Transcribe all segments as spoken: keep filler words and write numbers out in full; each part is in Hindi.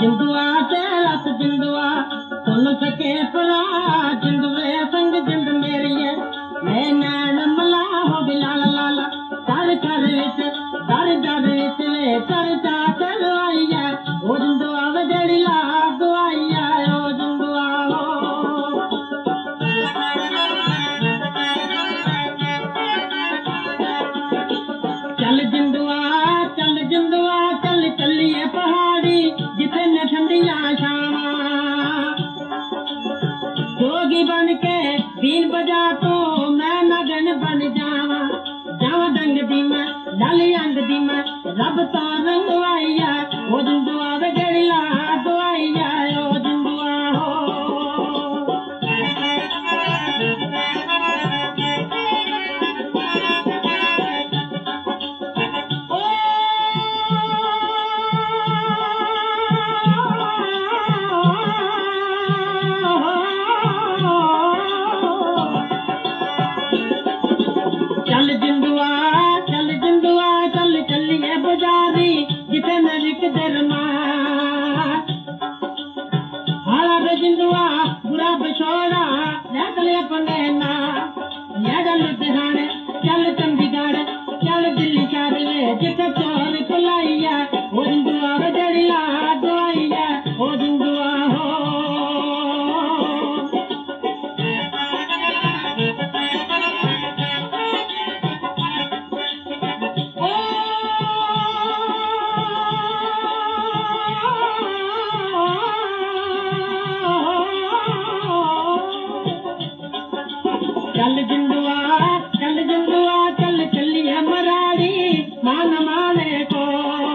जिंदुआ तेरा तो जिंदुआ सुन सके परा जिंदुए संग जिंद मेरी है मैं नैन मला हो बिलाल लाला कर कर विच कर कर विच वे चर्चा चलवाई है ओ जिंदुआ वे जेड़ी ला दुआई है ओ जिंदुआ चल जिंदुआ चल जिंदुआ चल चलिए पहाड़ी जिथे न ठंडियां छावां जोगी बन के बीन बजा तो मैं नगन बन जावा जावा डंग दी मैं लाली अंग दी मैं रब तो रंगवाई है ओ जिंदुआ वे जेड़ी ला दुआई है ओ जिंदुआ हो चल जिंदुआ चल जिंदुआ चल चलिए बाजारी जिथे मैं लिख दरमा हाला बे जिंदुआ बुरा बछोड़ा ले अपने ना ले लुधियाने चल चंडीगढ़ चल दिल्ली शहर ले जिथे चोर कुलाई है ओ जिंदुआ वे जेड़ी ला दुआई है ओ जिंदुआ हो चल जिंदुआ चल जिंदुआ चल चलिए मराड़ी मान माने को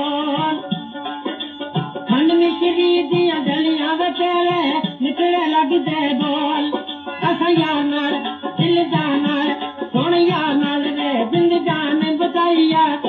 ठंड मिश्री दिया गलियां बचेले निकले लगते बोल कसैया नाल दिल जाना सोनिया नाल रे जिंद जान बचाइया